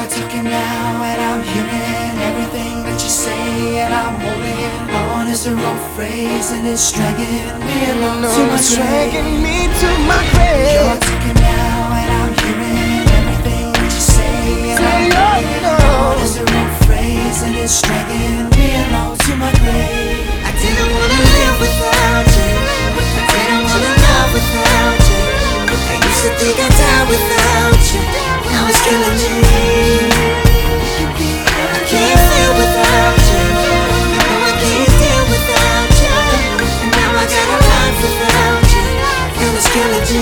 talking now, and I'm hearing everything that you say, and I'm holding on as the wrong phrase, and it's dragging me along to my grave. You're talking now, and I'm hearing everything that you say, and I'm holding on as the wrong phrase, and it's dragging me along to my grave. I didn't wanna live without you. I didn't wanna love without you. I used to think I'd die without you. Now it's killing me. I can't feel without you. No, I can't deal without you. And now I got a life without you. And it's killing me.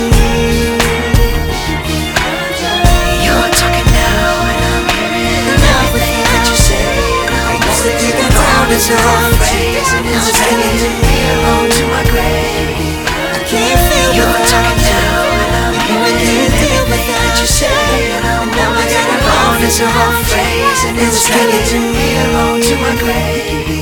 You're talking now, and I'm hearing everything that you say. I used to think I'd die without you. And it's killing me alone to my grave. I can't feel you're talking now, and I'm hearing everything that you say. And now I got a wrong, it's a wrong phrase, and it's killing me alone to my grave.